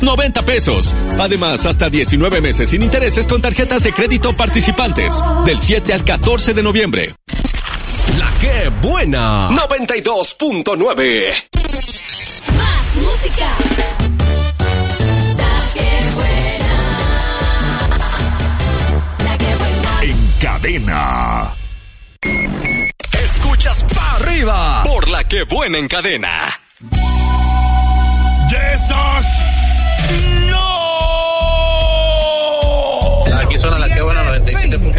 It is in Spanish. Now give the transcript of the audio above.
90 pesos. Además, hasta 19 meses sin intereses con tarjetas de crédito participantes. Del 7 al 14 de noviembre. La que buena. 92.9. Más música. La que buena. La que buena. En cadena. Escuchas pa' arriba. Por La que buena en cadena. ¡Yesos! ¡No! Aquí suena La que buena 97.9.